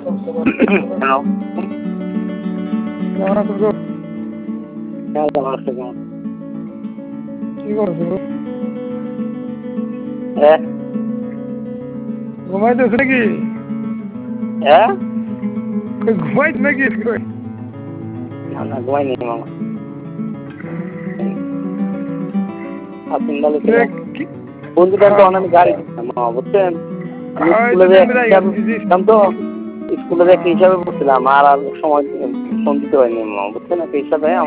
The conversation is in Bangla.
হ্যালো। কেমন আছো গো? হ্যাঁ, ভালো আছি। কেমন? কি করছো গো? হ্যাঁ? ঘুমাইতেছো নাকি? হ্যাঁ? ঘুমাইছো নাকি? না, না, ঘুমাইনি মামা। আসুন ভালো ছিল। বন্ধুটার তো অনেক গাড়ি মামা, বুঝছেন? আমি স্কুলে যে ছিলাম তো, স্কুলে যে একটা হিসাবে পড়ছিলাম আর সময় ফোন দিতে পারিনি মামা, বুঝছেন? একটা হিসাবে